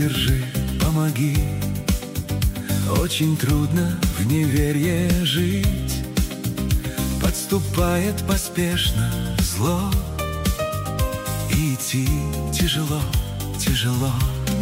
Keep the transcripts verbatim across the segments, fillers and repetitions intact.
поддержи, помоги. Очень трудно в неверье жить, подступает поспешно зло, и идти тяжело, тяжело.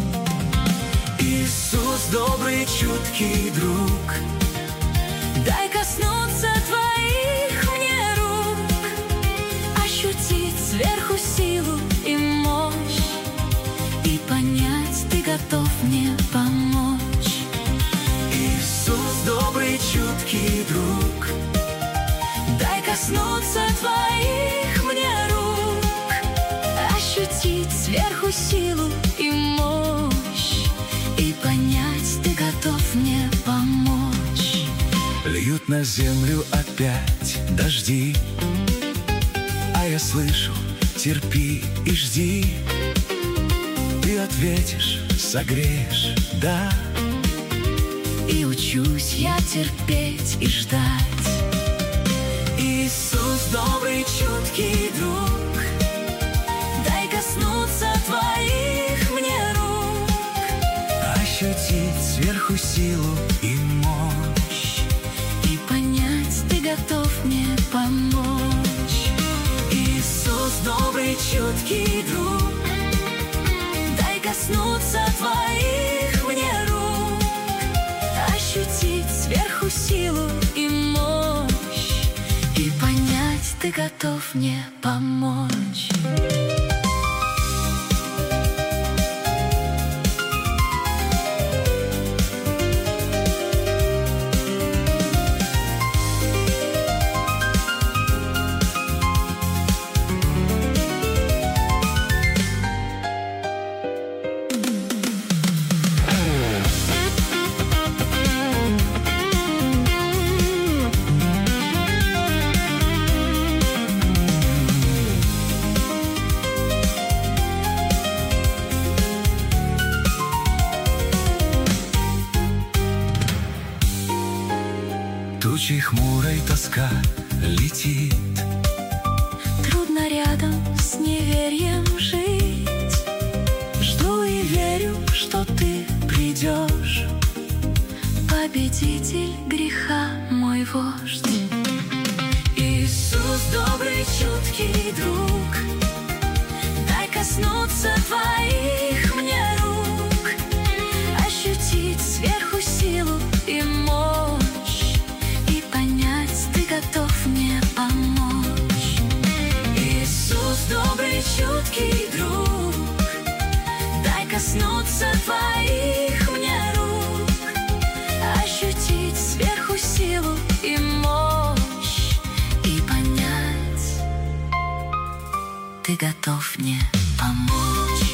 Иисус, добрый, чуткий друг, дай коснуться твоих мне рук, ощутить сверху силу и мощь, и понять, ты готов мне помочь. Иисус, добрый, чуткий друг, дай коснуться твоих мне рук, ощутить сверху силу и мощь, и понять, ты готов мне помочь. Льют на землю опять дожди, а я слышу: терпи и жди. Ты ответишь, согреешь, да. И учусь я терпеть и ждать. Иисус, добрый, чуткий друг, дай коснуться твоих мне рук, ощутить сверху силу и мощь, и понять, ты готов мне помочь. Иисус, добрый, чуткий друг, дай коснуться твоих мне рук, ощутить сверху силу и мощь, и понять, ты готов мне помочь. Тучей хмурой тоска летит, трудно рядом с неверием жить. Жду и верю, что ты придешь, победитель греха, мой вождь. Иисус, добрый, чуткий друг, дай коснуться твоих мне рук, ощутить сверху силу и мощь, и понять, ты готов мне помочь. Иисус, добрый, чуткий друг, дай коснуться твоих мне рук, ощутить сверху силу и мощь, и понять, ты готов мне помочь.